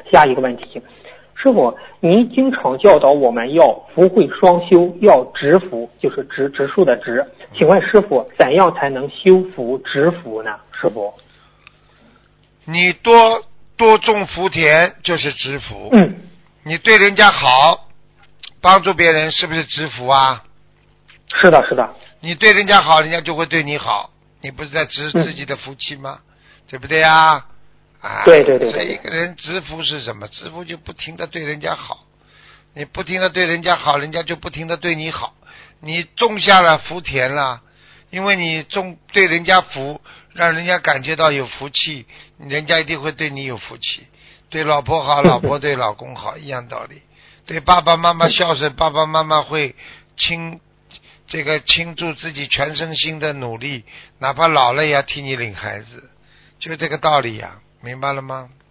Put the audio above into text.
下一个问题，师傅，您经常教导我们要福慧双修，要植福，就是植树的植。请问师傅，怎样才能修福植福呢？师傅， 你多种福田就是植福。你对人家好，帮助别人，是不是植福啊？ 是的，是的。 你对人家好，人家就会对你好，你不是在植自己的福气吗？对不对啊？ 对对对。 所以一个人植福是什么？植福就不停的对人家好，你不停的对人家好，人家就不停的对你好。你种下了福田了，因为你对人家福，让人家感觉到有福气，人家一定会对你有福气。对老婆好，老婆对老公好，一样道理。对爸爸妈妈孝顺，爸爸妈妈会倾注自己全身心的努力，哪怕老了也要替你领孩子，就这个道理呀，明白了吗？